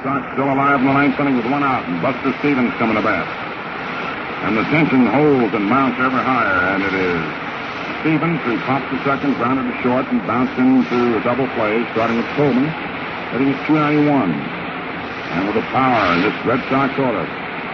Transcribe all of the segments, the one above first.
Sox still alive in the ninth inning with one out, and Buster Stevens coming to bat. And the tension holds and mounts ever higher, and it is Stevens who pops the second, grounded to short, and bounced into a double play, starting with Coleman, hitting at 291. And with the power in this Red Sox order,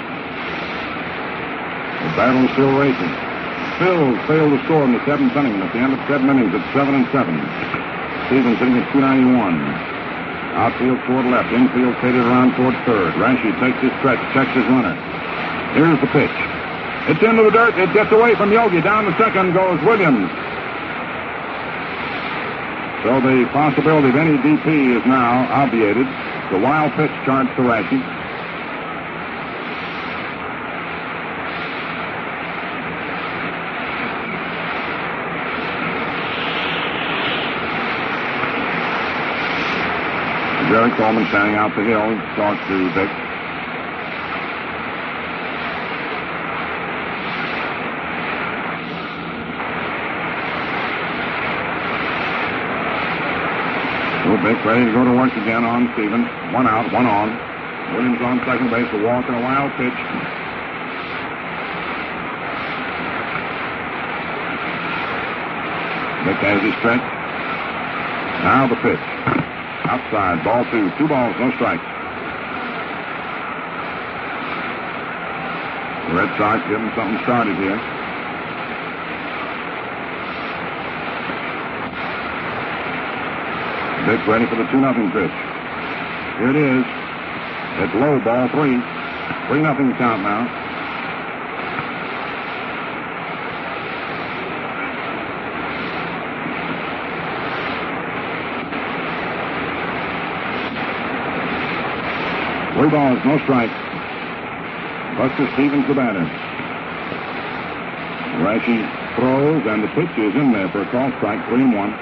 the battle is still racing. Phils failed to score in the seventh inning, and at the end of 7 innings, it's 7-7. Stevens hitting at 291. Outfield toward left, infield faded around toward third. Rashi takes his stretch, checks his runner. Here's the pitch. It's into the dirt. It gets away from Yogi. Down the second goes Williams. So the possibility of any DP is now obviated. The wild pitch charged to Rashi. Jerry Coleman standing out the hill, talks to Dick. Dick ready to go to work again on Stevens. One out, one on. Williams on second base, a walk and a wild pitch. Dick has his stretch. Now the pitch. Outside, ball two. 2 balls, no strikes. The Red Sox getting something started here. Dick ready for the 2-0 pitch. Here it is. It's low, ball 3. 3-0 count now. Three balls, no strikes. Buster Stevens the batter. Rashi throws, and the pitch is in there for a call strike, 3-1.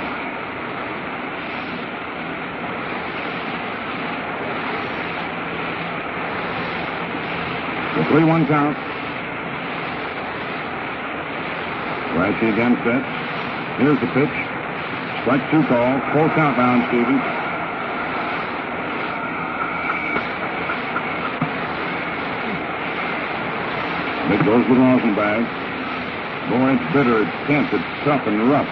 The 3-1 count. Rashi again sets. Here's the pitch. Strike 2 call. Full count down, Stevens. It goes with Rosenbag. Boy, it's bitter, it's tense, it's tough and rough.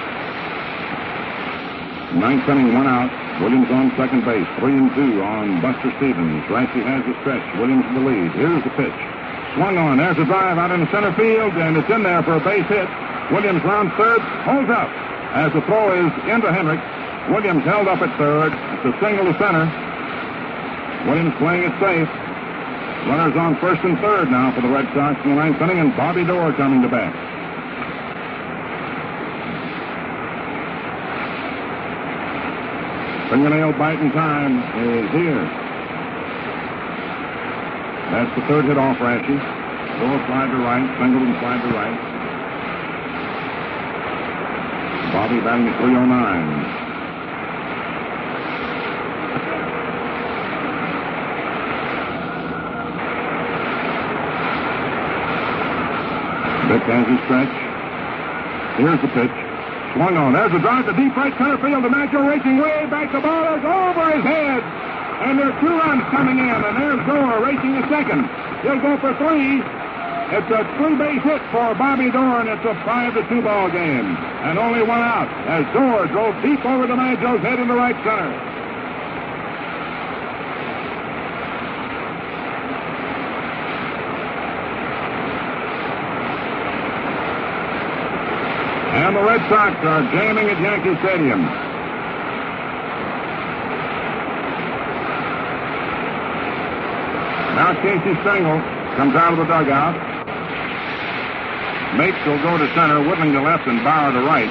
Ninth inning, 1 out. Williams on second base. 3-2 on Buster Stevens. Rashi has the stretch. Williams in the lead. Here's the pitch. Swung on. There's a drive out in the center field, and it's in there for a base hit. Williams round third. Holds up as the throw is into Hendricks. Williams held up at third. It's a single to center. Williams playing it safe. Runners on first and third now for the Red Sox in the ninth inning, and Bobby Doerr coming to bat. Fingernail biting time is here. That's the third hit off Rashi. Doerr slide to right, Singleton slide to right. Bobby batting at 309. Dick has his stretch. Here's the pitch. Swung on. There's a drive to deep right center field. DiMaggio racing way back. The ball is over his head. And there are 2 runs coming in. And there's Doerr racing the second. He'll go for 3. It's a 3-base hit for Bobby Doerr, and it's a 5-2 ball game. And only 1 out as Doerr drove deep over DiMaggio's head in the right center. And the Red Sox are jamming at Yankee Stadium. Now Casey Stengel comes out of the dugout. Mapes will go to center, Woodling to left, and Bauer to right.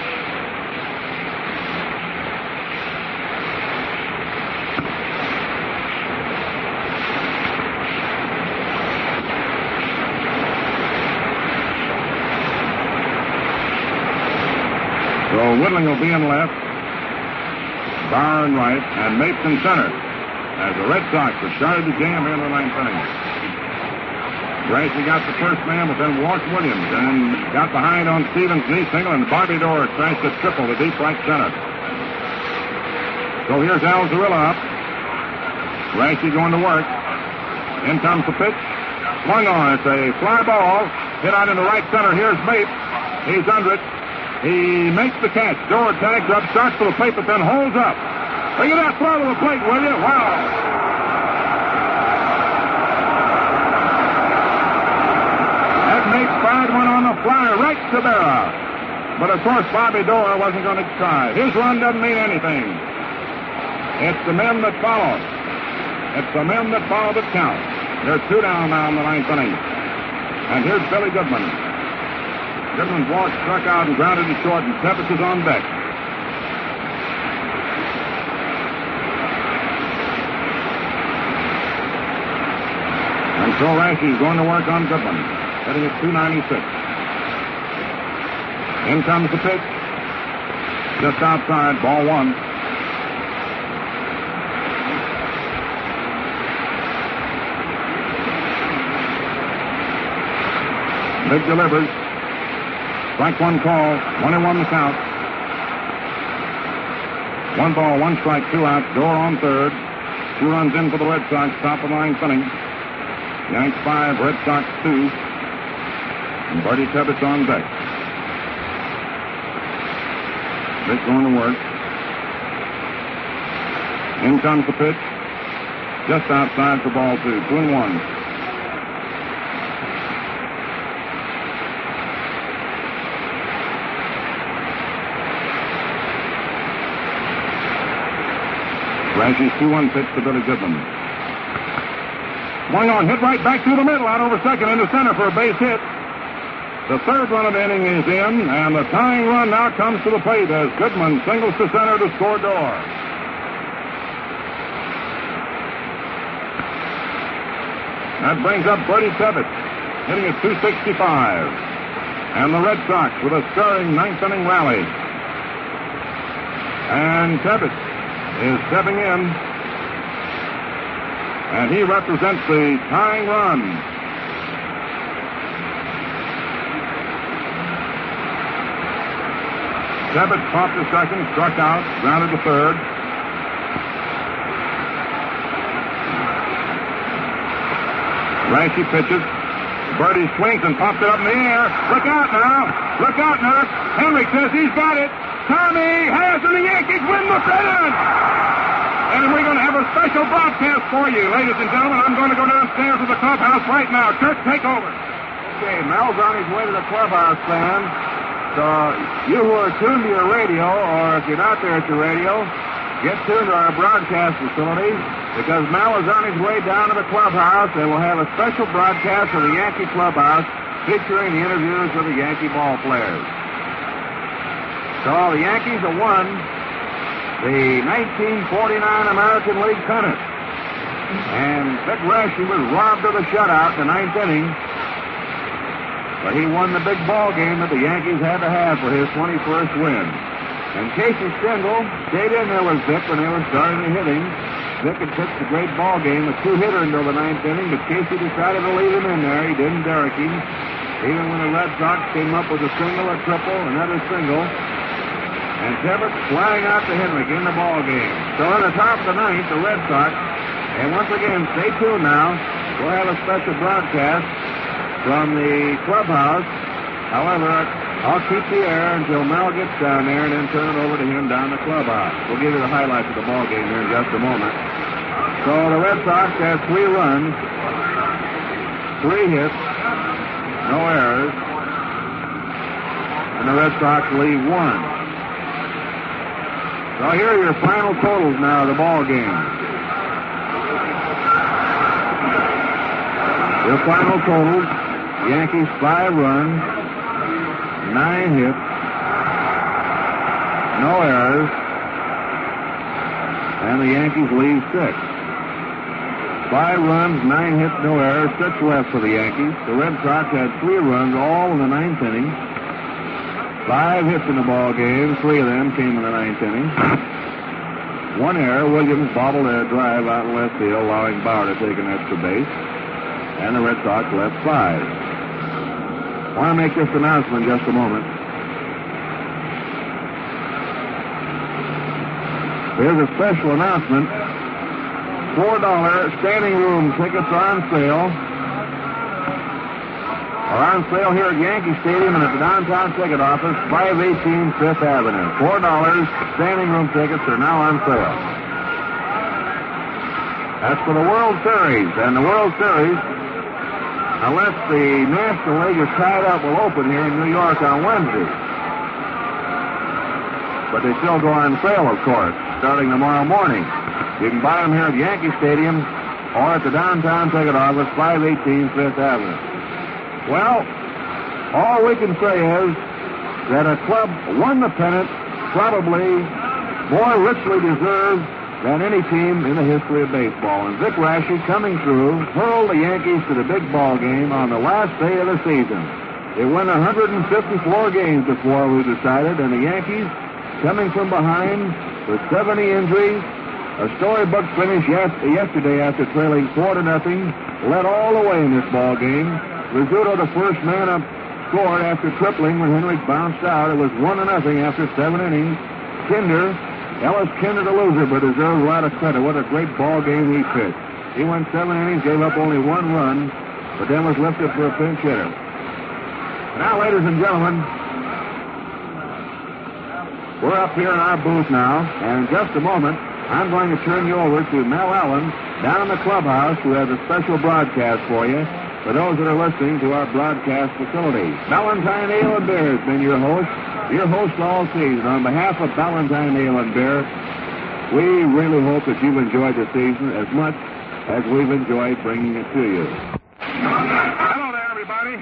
So Woodling will be in left, Bauer in right, and Mapes in center as the Red Sox have started to jam here in the ninth inning. Gracie got the first man, but then walked Williams and got behind on Stevens' knee single, and Bobby Doerr smashed a triple to deep right center. So here's Al Zarilla up. Rashi going to work. In comes the pitch. Swung on. It's a fly ball. Hit out into right center. Here's Bape. He's under it. He makes the catch. Door tags up, starts for the plate, but then holds up. Look at that throw to the plate, will you? Wow. That Bape fired one on the flyer right to Berra. But, of course, Bobby Dorr wasn't going to try. His run doesn't mean anything. It's the men that follow. It's the men that follow that count. They're 2 down now in the 9th inning. And here's Billy Goodman. Goodman's walk struck out and grounded to short, and Tebbetts is on deck. And so Rashi is going to work on Goodman, hitting at 296. In comes the pitch. Just outside, ball 1. Big delivers. Strike 1 call. 1-1 the count. 1 ball, 1 strike, 2 outs. Door on third. 2 runs in for the Red Sox. Top of the 9th inning. Yanks 5, Red Sox 2. And Bertie Tebbetts on deck. Vic going to work. In comes the pitch. Just outside for ball 2. 2-1. Rashi's 2-1 pitch to Billy Goodman. Swung on, hit right back through the middle, out over second into center for a base hit. The 3rd run of the inning is in, and the tying run now comes to the plate as Goodman singles to center to score Dorr. That brings up Bertie Tebbetts, hitting at 265. And the Red Sox with a stirring 9th inning rally. And Tebbetts is stepping in, and he represents the tying run. Tebbetts popped to second, struck out, grounded to third. Rashi pitches. Bertie swings and pops it up in the air. Look out now! Look out now! Henrik says he's got it. Tommy has, and the Yankees win the pennant! And we're going to have a special broadcast for you, ladies and gentlemen. I'm going to go downstairs to the clubhouse right now. Kirk, take over. Okay, Mel's on his way to the clubhouse, fans. So you who are tuned to your radio, or if you're not there at your radio, get tuned to our broadcast facility, because Mel is on his way down to the clubhouse, and we'll have a special broadcast of the Yankee clubhouse featuring the interviews with the Yankee ball players. So the Yankees have won the 1949 American League pennant. And Vic Rashi was robbed of the shutout in the 9th inning. But he won the big ball game that the Yankees had to have for his 21st win. And Casey Stengel stayed in there with Vic when they were starting the hitting. Vic had pitched a great ball game, a 2-hitter until the 9th inning, but Casey decided to leave him in there. He didn't derrick him. Even when the Red Sox came up with a single, a triple, another single. And Tebbetts flying out to Henrik in the ball game. So at the top of the 9th, the Red Sox, and once again, stay tuned now. We'll have a special broadcast from the clubhouse. However, I'll keep the air until Mel gets down there and then turn it over to him down the clubhouse. We'll give you the highlights of the ball game here in just a moment. So the Red Sox have 3 runs, 3 hits, no errors, and the Red Sox lead 1. So here are your final totals now of the ball game. Your final totals: Yankees 5 runs, 9 hits, no errors, and the Yankees lead 6. 5 runs, 9 hits, no errors, 6 left for the Yankees. The Red Sox had 3 runs, all in the 9th inning. 5 hits in the ball game. 3 of them came in the 9th inning. 1 error. Williams bobbled a drive out in left field, allowing Bauer to take an extra base. And the Red Sox left 5. I want to make this announcement in just a moment. Here's a special announcement $4 standing room tickets are on sale. Are on sale here at Yankee Stadium and at the downtown ticket office, 518 Fifth Avenue. $4 standing room tickets are now on sale. That's for the World Series. And the World Series, unless the National League is tied up, will open here in New York on Wednesday. But they still go on sale, of course, starting tomorrow morning. You can buy them here at Yankee Stadium or at the downtown ticket office, 518 Fifth Avenue. Well, all we can say is that a club won the pennant probably more richly deserved than any team in the history of baseball. And Vic Raschi, coming through, hurled the Yankees to the big ball game on the last day of the season. They won 154 games before we decided, and the Yankees, coming from behind with 70 injuries, a storybook finish yesterday after trailing 4-0, led all the way in this ball game. Rizzuto, the first man up, scored after tripling when Henrich bounced out. It was 1-0 after 7 innings. Ellis Kinder, the loser, but deserves a lot of credit. What a great ball game he pitched. He went 7 innings, gave up only 1 run, but then was lifted for a pinch hitter. Now, ladies and gentlemen, we're up here in our booth now, and in just a moment, I'm going to turn you over to Mel Allen down in the clubhouse, who has a special broadcast for you, for those that are listening to our broadcast facility. Ballantine Ale and Beer has been your host all season. On behalf of Ballantine Ale and Beer, we really hope that you've enjoyed the season as much as we've enjoyed bringing it to you. Hello there, everybody.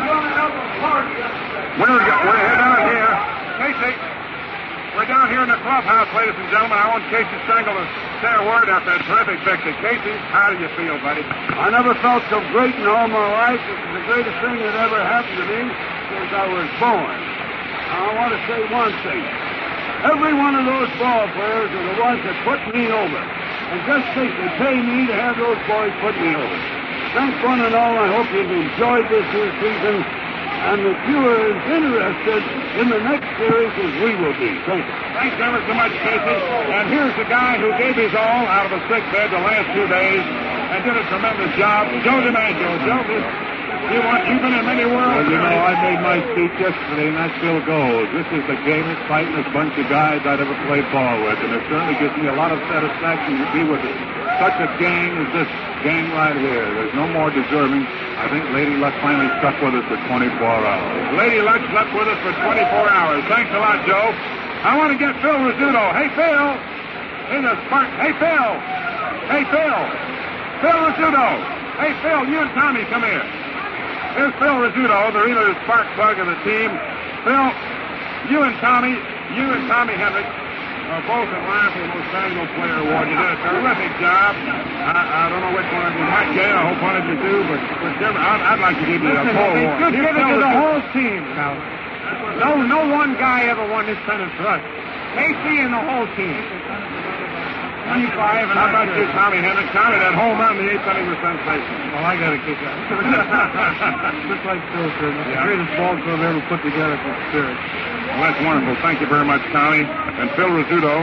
We're down here. Casey, we're down here in the clubhouse, ladies and gentlemen. I want Casey Stengel to say a word after a terrific victory. Casey, how do you feel, buddy? I never felt so great in all my life. This is the greatest thing that ever happened to me since I was born. I want to say one thing. Every one of those ball players are the ones that put me over. And just think, they pay me to have those boys put me over. Thanks one and all. I hope you've enjoyed this here season. And that you are as interested in the next series as we will be. Thank you. Thanks ever so much, Casey. And here's the guy who gave his all out of a sick bed the last 2 days and did a tremendous job, Joe DiMaggio. Joe, you've been in many worlds. Well, you know, I made my speech yesterday, and that still goes. This is the gamest, fightingest bunch of guys I'd ever played ball with, and it certainly gives me a lot of satisfaction to be with such a gang as this gang right here. There's no more deserving. I think Lady Luck finally stuck with us for 24 hours. Lady Luck stuck with us for 24 hours. Thanks a lot, Joe. I want to get Phil Rizzuto. Hey, Phil. Hey, the spark. Hey, Phil. Hey, Phil. Phil Rizzuto. Hey, Phil, you and Tommy, come here. Here's Phil Rizzuto, the really spark plug of the team. Phil, you and Tommy Henrich are both in line for the Most Valuable Player Award. You did a terrific job. I don't know which one of you might get. I hope one of you do, but whichever, I'd like to give you a full award. Just give it to the whole team, now. No one guy ever won this pennant for us. Casey and the whole team. 25 and how about you, Tommy Henrich? Tommy, that home run in the 8th inning was sensational. Well, I got to kick out. Just like Phil said, it's the greatest ball club ever put together for Spirit. Well, that's wonderful. Thank you very much, Tommy. And Phil Rizzuto.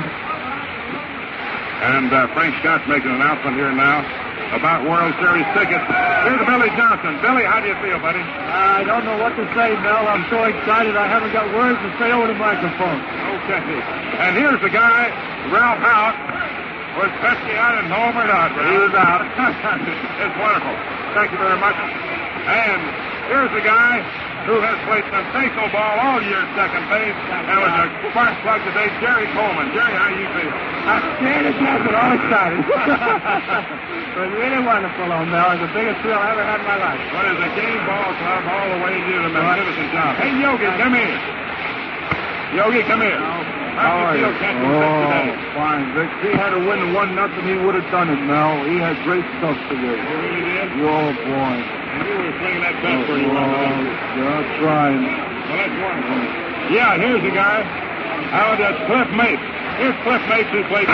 And Frank Scott's making an announcement here now about World Series tickets. Here's Billy Johnson. Billy, how do you feel, buddy? I don't know what to say, Mel. I'm so excited I haven't got words to say over the microphone. Okay. And here's the guy, Ralph Hout. Was Pesky out and home or not? He was out. It's wonderful. Thank you very much. And here's the guy who has played sensational ball all year at second base. That was a spark plug today, Jerry Coleman. Jerry, how do you feel? I'm scared to death and all excited. It was really wonderful, Mel. It's the biggest thrill I ever had in my life. What is a game ball club all the way? You did a magnificent job. Hey, Yogi, come here. Yogi, come here. How do you feel catching today? Fine. Vic, if he had to win 1-0, he would have done it, Mel. He had great stuff today. Oh, really did? Oh, boy. And you were swinging that bat for you. Yeah, trying. Well, that's wonderful. Yeah, here's the guy. How that's Cliff Mapes. Here's Cliff Mapes who played.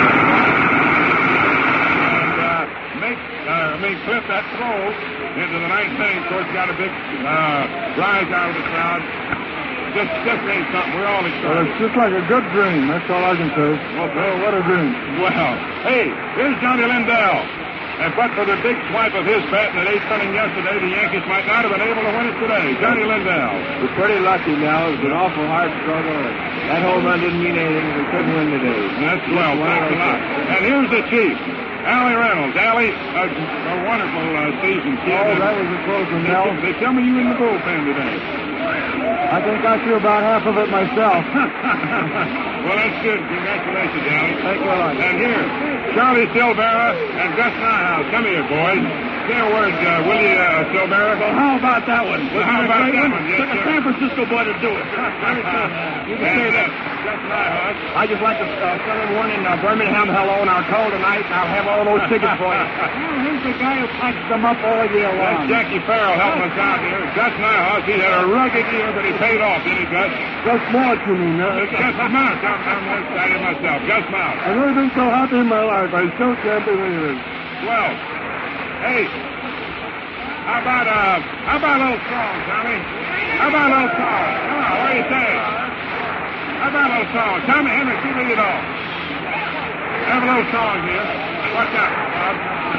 And Cliff, that throw into the ninth inning, of course, got a big rise out of the crowd. This means something. We're all Well, excited. it's just like a good dream. That's all I can say. Okay. What a dream. Well, hey, here's Johnny Lindell. And but for the big swipe of his bat in the 8th inning yesterday, the Yankees might not have been able to win it today. Johnny Lindell. We're pretty lucky now. It was an awful hard struggle. That home run didn't mean anything. We couldn't win today. That's well. Thanks a lot. And here's the Chief, Allie Reynolds. Allie, a wonderful season, kid. Oh, that was a close one, Mel. They tell me you in the bullpen today. I think I threw about half of it myself. Well, that's good. Congratulations, Allie. Thank you a lot. And here, Charlie Silvera and Gus Nyhouse. Come here, boys. Say a word, will you, Silvera? Well, how about that one? Well, how about that one? Yes, Took a sir. San Francisco boy to do it. You can say that. Gus Nyhouse. I just like to send everyone in Birmingham hello on our call tonight, and I'll have all those tickets for you. He's the guy who packs them up all year That's long. Jackie Farrell helping us out here. Gus Nyhouse, he had a rugged year, but he paid off, didn't he, Gus? Gus Mouse, you mean, huh? Gus Mouse. I'm excited myself. Gus Mouse. I've never been so happy in my life. I still can't believe it. Well, hey, how about a little song, Tommy? How about a little song? Come on, what do you say? How about a little song? Tommy Henry, you lead it off. Have a little song here. Watch out, Bob.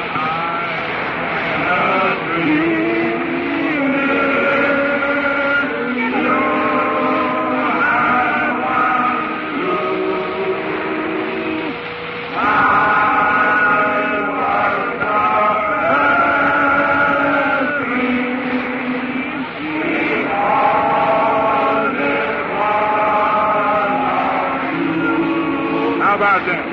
How about that?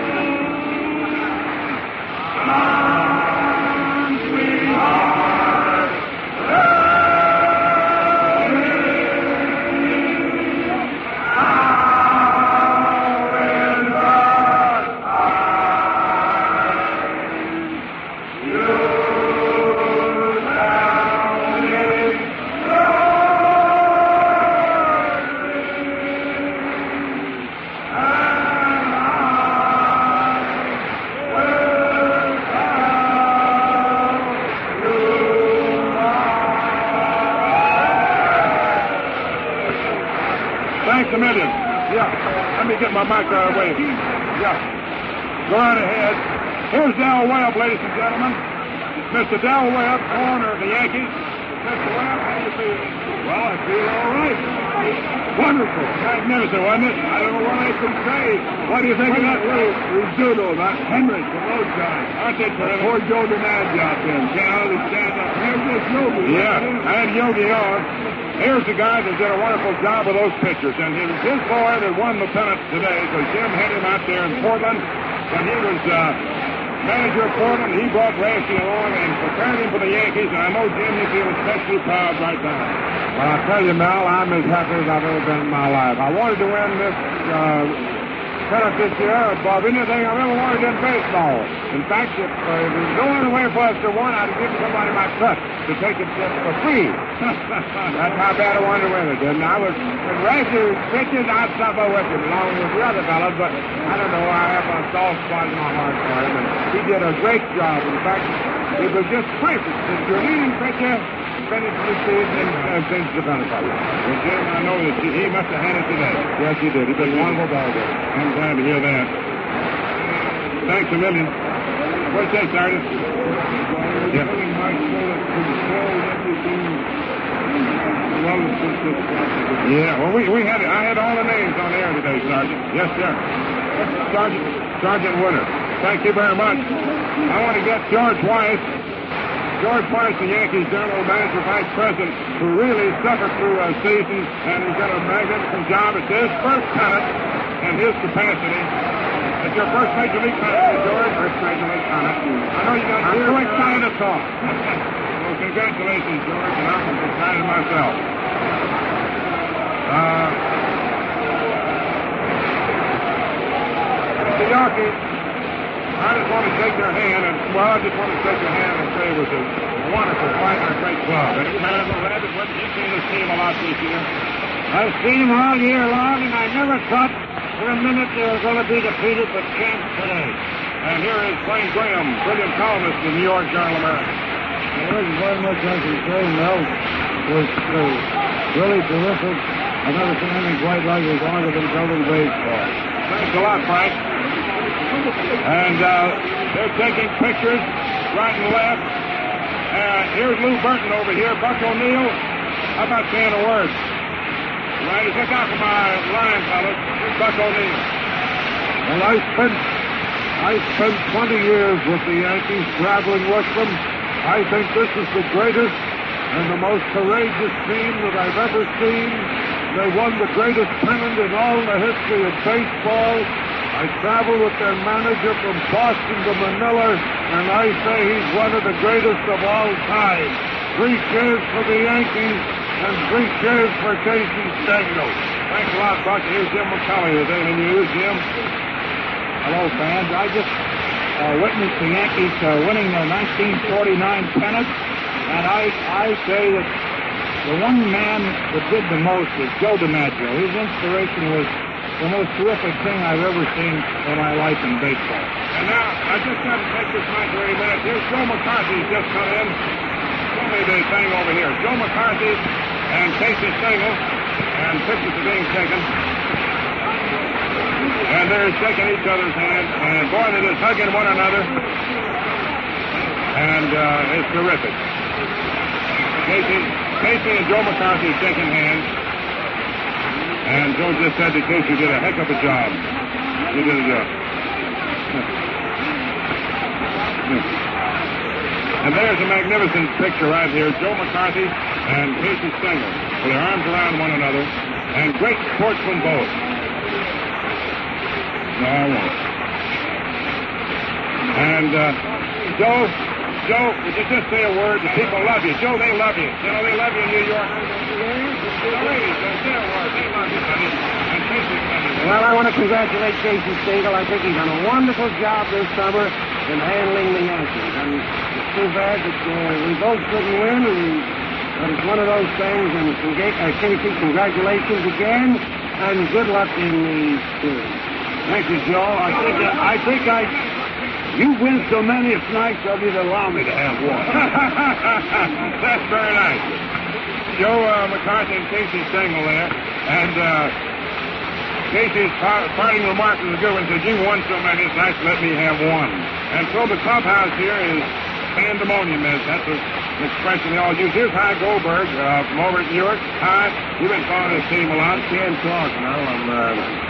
Thanks a million. Yeah. Let me get my mic out of the way. Yeah. Go right ahead. Here's Del Webb, ladies and gentlemen. Mr. Del Webb, owner of the Yankees. Mr. Webb, how do you feel? Well, I feel all right. Wonderful. Magnificent, wasn't it? I don't know what I can say. What do you think of that little risotto, that Henry from those guys? Aren't they terrific? Poor Joe DiMaggio out there. Can't understand that. Here's this Yogi. Yeah, and Yogi on. Here's the guy that did a wonderful job with those pitchers. And it was his boy that won lieutenant today, because Jim had him out there in Portland. When he was manager of Portland, he brought Rasky along and prepared him for the Yankees. And I know, Jim, you feel especially proud right now. Well, I tell you, Mel, I'm as happy as I've ever been in my life. I wanted to win this pennant this year above anything I've ever wanted in baseball. In fact, if there was no other way for us to win, I'd have given somebody my cut to take it just for free. That's how bad I wanted to win it. And I was, when Rasky pitches, I'd suffer with him along with the other fellas, but I don't know, I have a soft spot in my heart for him, and he did a great job. In fact, it was just perfect. If your leading pitcher finished the season and finished the pennant fight. Well, Jim, I know that he must have had it today. Yes, he did. He did a wonderful ball game. I'm glad to hear that. Thanks a million. What'd you say, Sergeant? Yeah. Yeah, well, I had all the names on the air today, Sergeant. Yes, sir. Sergeant Winter. Thank you very much. I want to get George Weiss, the Yankees general manager, vice president, who really suffered through a season and has done a magnificent job. It's his first pennant and his capacity. It's your first Major League pennant, George. First Major League pennant. I know you got. I'm so excited to talk. Well, congratulations, George, and I'm excited myself. The Yankees, I just want to shake their hand, and I just want to shake your hand and say it was a wonderful fight and a great club. And Rabbit, what did you see this team a lot this year? I've seen them all year long, and I never thought for a minute they were going to be defeated, but chance today. And here is Blaine Graham, brilliant columnist in the New York Journal American. There isn't very much I can say, Mel. It was really terrific. I've never seen anything quite like it longer than building baseball. Thanks a lot, Frank. And they're taking pictures right and left. Here's Lou Burton over here. Buck O'Neill. How about saying a word? Right, look out for my line, fellas. Here's Buck O'Neill. Well, I spent 20 years with the Yankees traveling with them. I think this is the greatest and the most courageous team that I've ever seen. They won the greatest pennant in all the history of baseball. I traveled with their manager from Boston to Manila, and I say he's one of the greatest of all time. 3 cheers for the Yankees and 3 cheers for Casey Stengel. Thanks a lot, Buck. Here's Jim McCulley of the Daily News. Jim. Hello, fans. I just witnessed the Yankees winning their 1949 pennant, and I say that the one man that did the most is Joe DiMaggio. His inspiration was the most terrific thing I've ever seen in my life in baseball. And now, I just got to take this mic for a minute. Here's Joe McCarthy just come in. Show me the thing over here. Joe McCarthy and Casey Stengel, and pictures are being taken. And they're shaking each other's hands, and boy, they're just hugging one another. And it's terrific. Casey and Joe McCarthy shaking hands. And Joe just said that Casey did a heck of a job. He did a job. And there's a magnificent picture right here. Joe McCarthy and Casey Stengel with their arms around one another. And great sportsmen both. No, I won't. And Joe, would you just say a word? The people love you. Joe, they love you. You know, they love you in New York. The ladies, say a word. They love you, buddy. And Casey Stengel. Well, I want to congratulate Casey Stengel. I think he's done a wonderful job this summer in handling the Yankees. And it's too bad that we both couldn't win, but it's one of those things. And Casey, congratulations again, and good luck in the series. Thank you, Joe. I think you win so many, it's nice of you to allow me to have one. That's very nice. Joe McCarthy and Casey Stengel there. And Casey's parting remark was a good one. Said, you won so many, it's nice to let me have one. And so the clubhouse here is pandemonium. That's an expression they all use. Here's Hy Goldberg from over at New York. Hy, you've been following this team a lot. Can't talk now.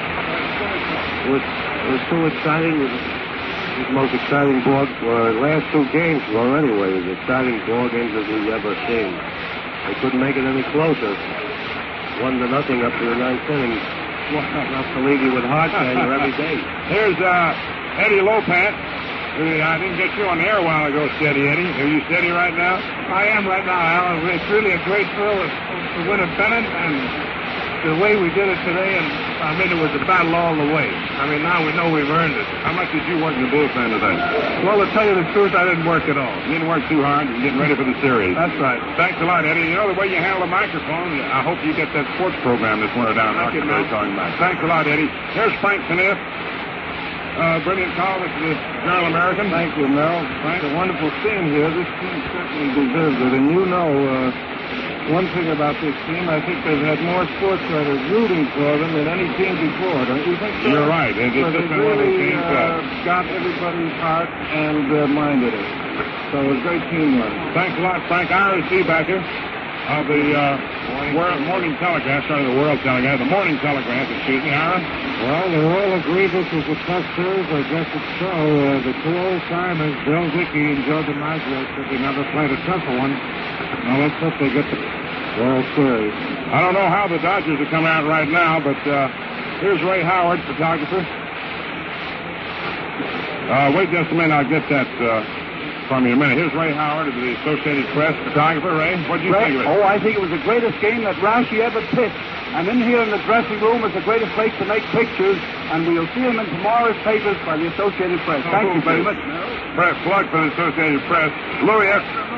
It was so exciting. It was the most exciting ball. The last 2 games were anyway the exciting ball games that we've ever seen. They couldn't make it any closer. 1-0 up to the 9th inning. Enough to leave you with heart failure every day. Here's Eddie Lopat. I didn't get you on the air a while ago, Steady Eddie. Are you steady right now? I am right now, Alan. It's really a great thrill to win a pennant, and the way we did it today, and I mean, it was a battle all the way. I mean, now we know we've earned it. How much did you work in the bullpen today? Well, to tell you the truth, I didn't work at all. You didn't work too hard. You're getting ready for the series. That's right. Thanks a lot, Eddie. You know the way you handle the microphone, I hope you get that sports program this winter down in Rockford talking about. Thanks a lot, Eddie. Here's Frank Kniff. Brilliant columnist of the Journal American. Thank you, Mel. It's a wonderful scene here. This team certainly deserves it. And you know, one thing about this team, I think they've had more sports writers rooting for them than any team before. Don't you think so? You're right. It's just they've really got everybody's heart and mind in it. So it was great team work. Thanks a lot, Frank. Ira Seebacker of the Morning Telegraph, sorry, the World Telegraph, the Morning Telegraph, excuse me, Ira. Well, they all agreed this was a tough series. I guess it's so. The 2 old-timers, Bill Dickey and Joe DiMaggio, said they never played a tougher one. Now, let's hope they get the World Series. I don't know how the Dodgers are coming out right now, but here's Ray Howard, photographer. Wait just a minute, I'll get that from you in a minute. Here's Ray Howard of the Associated Press, photographer. Ray, what do you think of it? Oh, I think it was the greatest game that Rashi ever pitched. And in here in the dressing room is the greatest place to make pictures, and we'll see them in tomorrow's papers by the Associated Press. Thank you very much. Plug for the Associated Press. Louis,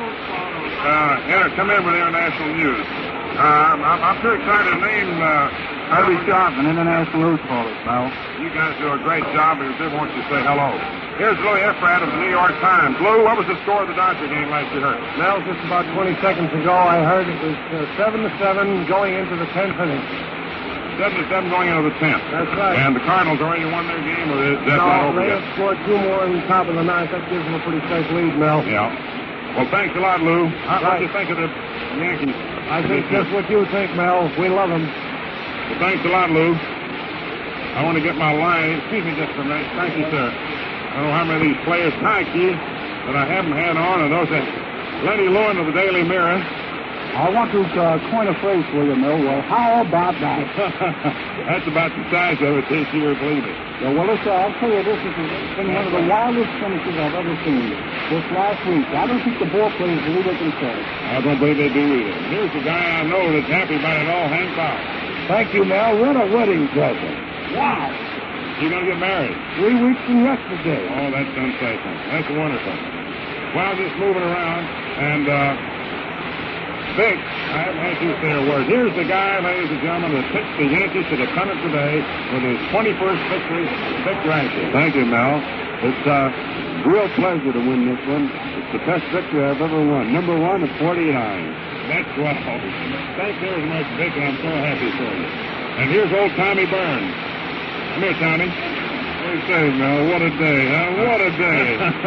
come in with the international news. I'm too excited to name Harvey Sharp, an international news caller, Mel. You guys do a great job, and I just want you to say hello. Here's Lou Efrat of the New York Times. Lou, what was the score of the Dodger game last you heard? Mel, just about 20 seconds ago, I heard it was 7-7 going into the 10th inning. 7-7 going into the 10th. That's right. And the Cardinals already won their game, or is that not over they yet? have scored 2 more in the top of the 9th. That gives them a pretty safe lead, Mel. Yeah. Well, thanks a lot, Lou. What Right. do you think of the Yankees? I think just what you think, Mel. We love them. Well, thanks a lot, Lou. I want to get my line. Excuse me just for a minute. Thank you, sir. I don't know how many of these players, thank you, that I haven't had on, and those are Lenny Lewin of the Daily Mirror. I want to coin a phrase for you, Mill. Well, how about that? That's about the size of it, this year, believe it. Yeah, well, I'll tell you this. It's been one of the wildest finishes I've ever seen this last week. I don't think the ball players believe what they say. I don't believe they do either. Here's the guy I know that's happy about it all, Hank Bauer. Thank you, Mel. What a wedding present. Wow. You're going to get married? 3 weeks from yesterday. Oh, that's sensational. That's wonderful. Well, just moving around, and Vic, I haven't had you say a word. Here's the guy, ladies and gentlemen, that pitched the Yankees to the pennant today with his 21st victory, Vic Raschi. Thank you, Mel. It's a real pleasure to win this one. It's the best victory I've ever won. Number 1 at 49. That's well. Thanks very much, Vic, and I'm so happy for you. And here's old Tommy Burns. Come here, Tommy. What do you say, Mel? What a day, huh? What a day.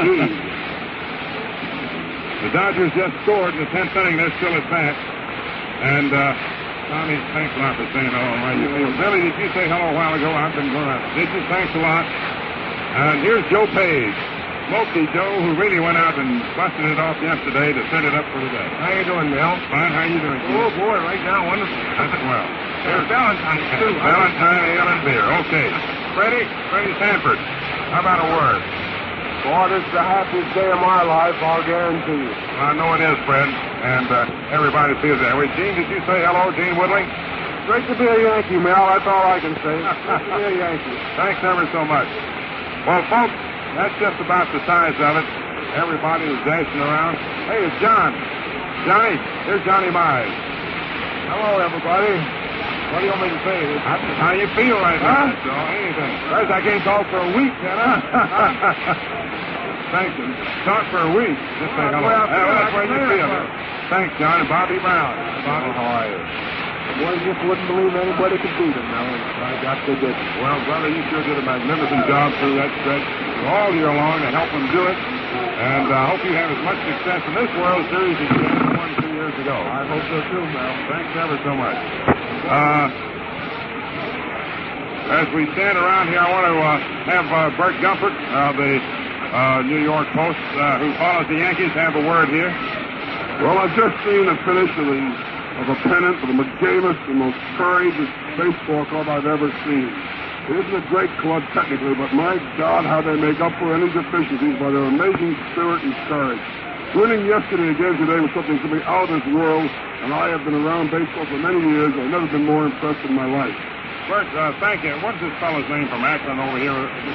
The Dodgers just scored in the 10th inning. They're still at bat. And, Tommy, thanks a lot for saying hello. How you feel? Billy, did you say hello a while ago? I've been going out. Did you? Thanks a lot. And here's Joe Page. Smoky Joe, who really went out and busted it off yesterday to set it up for today. How you doing, Mel? Fine. How you doing, Keith? Oh, boy, right now, wonderful. That's well. There's Valentine, too. Valentine, ale, and beer. Okay. Freddie Sanford. How about a word? Boy, this is the happiest day of my life, I'll guarantee you. I know it is, Fred, and everybody feels that way. Gene, did you say hello, Gene Woodley? Great to be a Yankee, Mel. That's all I can say. Great to be a Yankee. Thanks ever so much. Well, folks, that's just about the size of it. Everybody was dashing around. Hey, it's John. Johnny, here's Johnny Mize. Hello, everybody. What do you want me to say? How you feel right now? Huh? So, anything. First, I can't talk for a week, can I? Thanks. Talk for a week. Just say hello. Well, That's where you feel. it. Thanks, John. And Bobby Brown. Bobby, how are you? Boy, you just wouldn't believe anybody could beat him, Mel. I got to get it. Well, brother, you sure did a magnificent job through that stretch all year long to help them do it. And I hope you have as much success in this World Series as you had one 2 years ago. I hope so, too, Mel. Thanks ever so much. As we stand around here, I want to have Bert Gumpert of the New York Post, who follows the Yankees, have a word here. Well, I've just seen a finish of a pennant for the McGamus, the most courageous baseball club I've ever seen. It isn't a great club technically, but my God, how they make up for any deficiencies by their amazing spirit and courage. Winning yesterday again today was something to me out of this world, and I have been around baseball for many years. I've never been more impressed in my life. Bert, thank you. What's this fellow's name from Akron over here?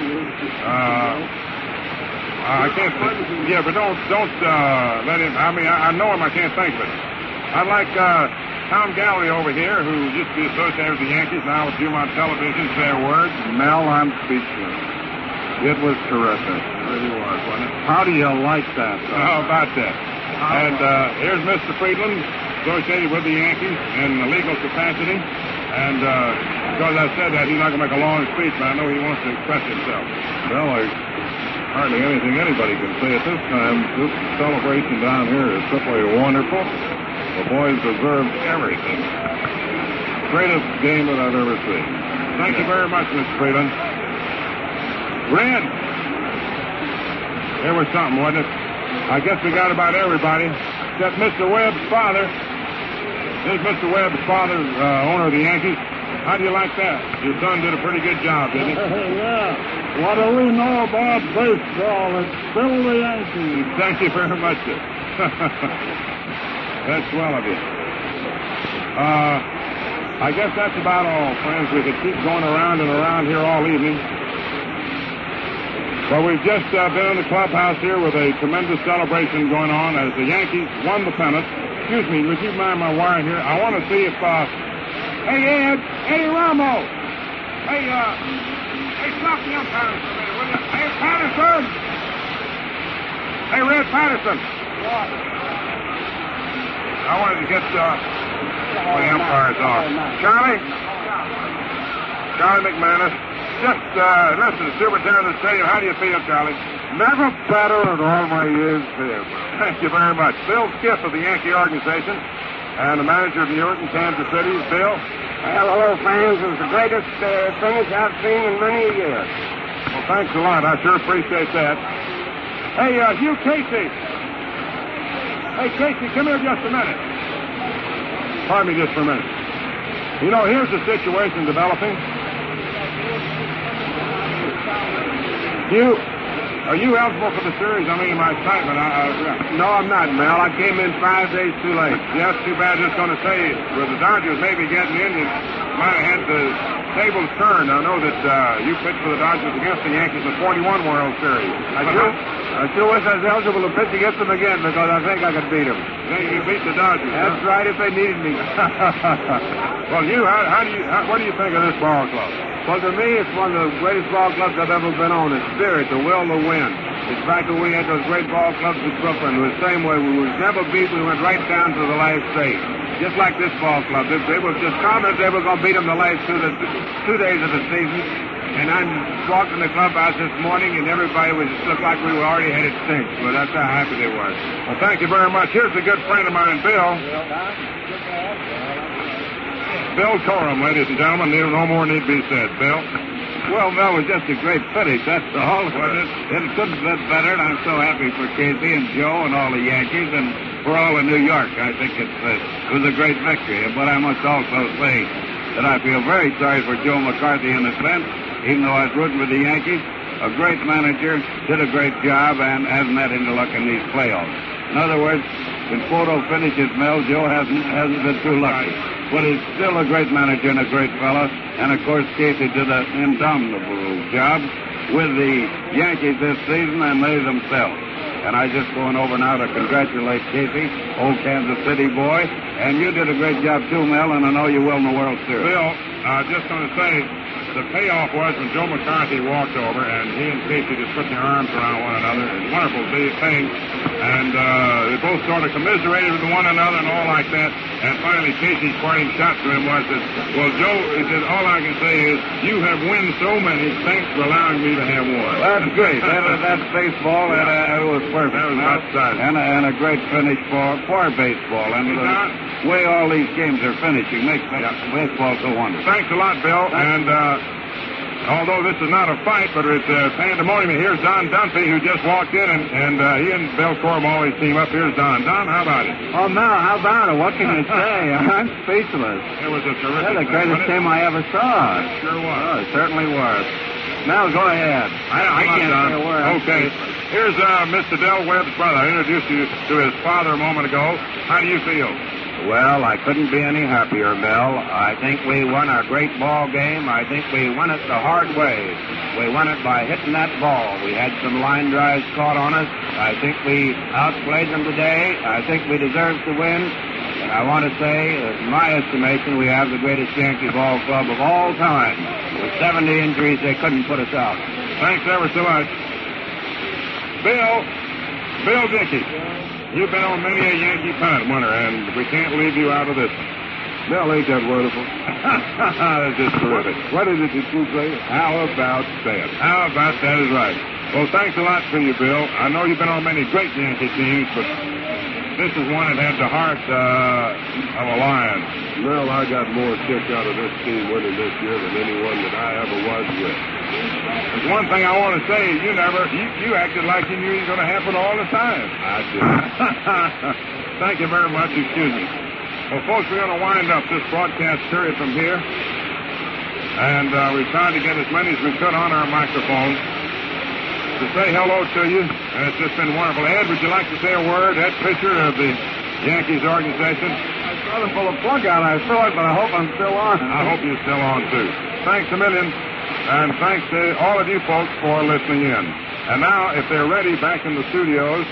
I can't think. Yeah, but don't let him. I mean, I know him. I can't think of it. I'd like Tom Gallery over here, who used to be associated with the Yankees, now with Dumont Television, say a word. Mel, I'm speechless. It was terrific. It really was, wasn't it? How do you like that? How about that? And here's Mr. Friedland, associated with the Yankees in a legal capacity. And because I said that, he's not going to make a long speech, but I know he wants to express himself. Well, there's hardly anything anybody can say at this time. This celebration down here is simply wonderful. The boys deserve everything. Greatest game that I've ever seen. Thank you very much, Mr. Freeland. Red. There was something, wasn't it? I guess we got about everybody except Mr. Webb's father. There's Mr. Webb's father, owner of the Yankees. How do you like that? Your son did a pretty good job, didn't he? Yeah. What do we know about baseball? It's still the Yankees. Thank you very much, sir. That's swell of you. I guess that's about all, friends. We could keep going around and around here all evening. But we've just been in the clubhouse here with a tremendous celebration going on as the Yankees won the pennant. Excuse me, would you mind my wire here? I want to see if, hey, Ed, Eddie Ramo. Hey, stop the umpires for a minute, will Hey, Patterson! Hey, Red Patterson! I wanted to get the umpires off. Charlie McManus. Just listen to the superintendent of the stadium. How do you feel, Charlie? Never better in all my years here. Thank you very much. Bill Skiff of the Yankee organization and the manager of New York and Kansas City. Bill? Well, hello, fans. It was the greatest finish I've seen in many years. Well, thanks a lot. I sure appreciate that. Hey, Hugh Casey. Hey, Casey, come here just a minute. Pardon me just for a minute. You know, here's the situation developing. Hugh, are you eligible for the series? I mean, my excitement. No, I'm not, Mel. I came in 5 days too late. Yes, too bad. Just going to say, with the Dodgers maybe getting in, you might have had the tables turned. I know that you pitched for the Dodgers against the Yankees in the 41 World Series. I sure wish I was eligible to pitch against them again because I think I could beat them. Then you beat the Dodgers. That's right, if they needed me. Well, Hugh, what do you think of this ball club? Well, to me, it's one of the greatest ball clubs I've ever been on. The spirit, the will to win. It's back when we had those great ball clubs in Brooklyn. It was the same way. We was never beat. We went right down to the last stage. Just like this ball club. They were just confident they were going to beat them the last 2 days of the season. And I walked in the clubhouse this morning, and everybody looked like we were already had it cinched. But that's how happy they were. Well, thank you very much. Here's a good friend of mine, Bill. Bill Corum, ladies and gentlemen. No more need be said. Bill? Well, that was just a great finish, that's all. It couldn't have been better, and I'm so happy for Casey and Joe and all the Yankees and for all of New York. I think it was a great victory. But I must also say that I feel very sorry for Joe McCarthy in the bench, even though I was rooting for the Yankees. A great manager, did a great job, and hasn't had any luck in these playoffs. In other words, when photo finishes, Mel, Joe hasn't been too lucky. But he's still a great manager and a great fellow. And, of course, Casey did an indomitable job with the Yankees this season and they themselves. And I just going over now to congratulate Casey, old Kansas City boy. And you did a great job, too, Mel, and I know you will in the World Series. Bill, just going to say, the payoff was when Joe McCarthy walked over and he and Casey just put their arms around one another. It's a wonderful thing. And they both sort of commiserated with one another and all like that. And finally, Casey's parting shot to him was that, well, Joe, he said, all I can say is, you have won so many. Thanks for allowing me to have one. That's great. That's baseball, and it was perfect. That was outside. And a great finish for baseball. And the way all these games are finishing makes baseball so wonderful. Thanks a lot, Bill. And although this is not a fight, but it's pandemonium. Here's Don Dunphy, who just walked in, and he and Bill Corum always team up. Here's Don. Don, how about it? Oh, Mel, how about it? What can I say? I'm speechless. It was a terrific That's the greatest team I ever saw. It sure was. Oh, it certainly was. Mel, go ahead. I can't say a word. Okay. Here's Mr. Del Webb's brother. I introduced you to his father a moment ago. How do you feel? Well, I couldn't be any happier, Mel. I think we won a great ball game. I think we won it the hard way. We won it by hitting that ball. We had some line drives caught on us. I think we outplayed them today. I think we deserve to win. And I want to say, in my estimation, we have the greatest Yankee ball club of all time. With 70 injuries, they couldn't put us out. Thanks ever so much. Bill Dickey. You've been on many a Yankee punt, winner, and we can't leave you out of this one. Mel, ain't that wonderful? That's just terrific. What is it that you say? How about that? How about that is right. Well, thanks a lot to you, Bill. I know you've been on many great Yankee teams, but this is one that had the heart of a lion. Mel, I got more kick out of this team winning this year than anyone that I ever was with. There's one thing I want to say. You acted like you knew it was going to happen all the time. I did. Thank you very much. Excuse me. Well, folks, we're going to wind up this broadcast period from here. And we've tried to get as many as we could on our microphones to say hello to you. And it's just been wonderful. Ed, would you like to say a word? Ed Fisher of the Yankees organization. I tried to pull a plug out. I saw it, but I hope I'm still on. I hope you're still on, too. Thanks a million. And thanks to all of you folks for listening in. And now, if they're ready back in the studios,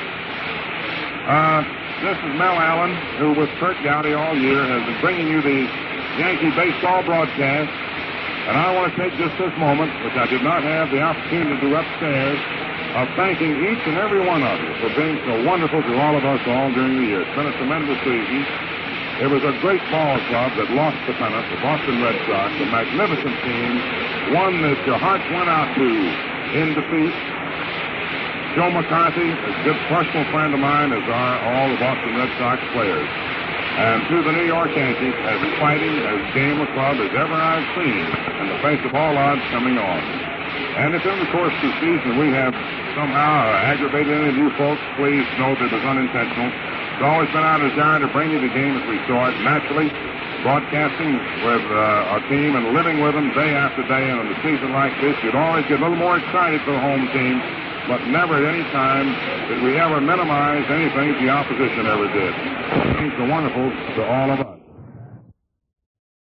this is Mel Allen, who with Kurt Gowdy all year has been bringing you the Yankee baseball broadcast. And I want to take just this moment, which I did not have the opportunity to do upstairs, of thanking each and every one of you for being so wonderful to all of us all during the year. It's been a tremendous season. It was a great ball club that lost the pennant, the Boston Red Sox, a magnificent team, one that your hearts went out to in defeat. Joe McCarthy, a good personal friend of mine, as are all the Boston Red Sox players. And to the New York Yankees, as fighting, as game a club as ever I've seen, in the face of all odds coming on. And if in the course of the season we have somehow aggravated any of you folks, please know that it was unintentional. It's always been our desire to bring you the game as we saw it. Naturally, broadcasting with our team and living with them day after day, and in a season like this, you'd always get a little more excited for the home team, but never at any time did we ever minimize anything the opposition ever did. Things are wonderful to all of us.